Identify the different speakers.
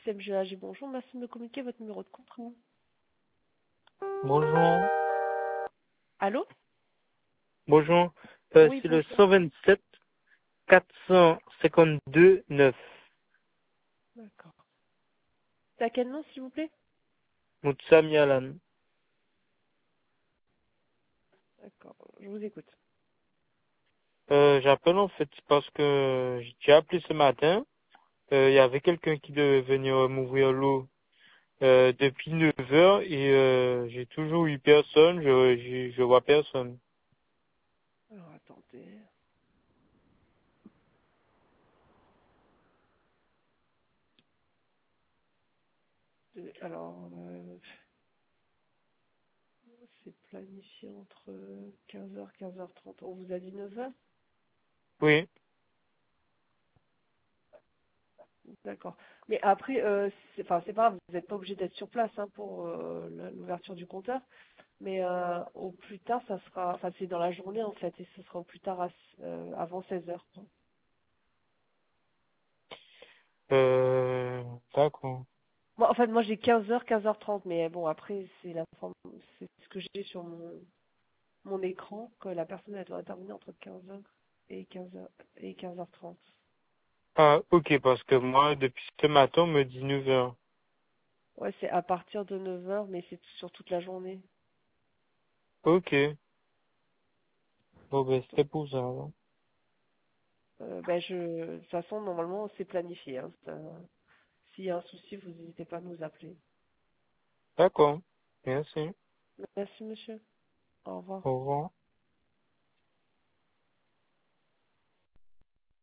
Speaker 1: système GAG, bonjour, merci de me communiquer votre numéro de contrat.
Speaker 2: Bonjour.
Speaker 1: Allô?
Speaker 2: Bonjour.
Speaker 1: Oui,
Speaker 2: C'est le
Speaker 1: bonjour.
Speaker 2: 127 452 9.
Speaker 1: D'accord. C'est à quel nom, s'il vous plaît?
Speaker 2: Moutsam Yalan.
Speaker 1: D'accord, je vous écoute.
Speaker 2: J'appelle en fait parce que j'ai appelé ce matin. Il y avait quelqu'un qui devait venir m'ouvrir l'eau depuis 9 heures et j'ai toujours eu personne. Je vois personne.
Speaker 1: Alors, attendez. Alors, c'est planifié entre 15h, 15h30. On vous a dit 9h?
Speaker 2: Oui.
Speaker 1: D'accord. Mais après, enfin, c'est pas grave, vous n'êtes pas obligé d'être sur place hein, pour l'ouverture du compteur. Mais au plus tard, ça sera, enfin, c'est dans la journée en fait, et ce sera au plus tard avant 16h.
Speaker 2: D'accord.
Speaker 1: Moi, en fait, moi j'ai 15h, 15h30, mais bon, après, c'est ce que j'ai sur mon écran, que la personne elle doit intervenir entre 15h et 15h30.
Speaker 2: Ah, ok, parce que moi, depuis ce matin, on me dit 9 heures.
Speaker 1: Ouais, c'est à partir de 9h, mais c'est sur toute la journée.
Speaker 2: Ok. Bon, ben, c'était pour ça, alors.
Speaker 1: De toute façon, normalement, c'est planifié. Hein, s'il y a un souci, vous n'hésitez pas à nous appeler.
Speaker 2: D'accord. Merci.
Speaker 1: Merci, monsieur. Au revoir.
Speaker 2: Au revoir.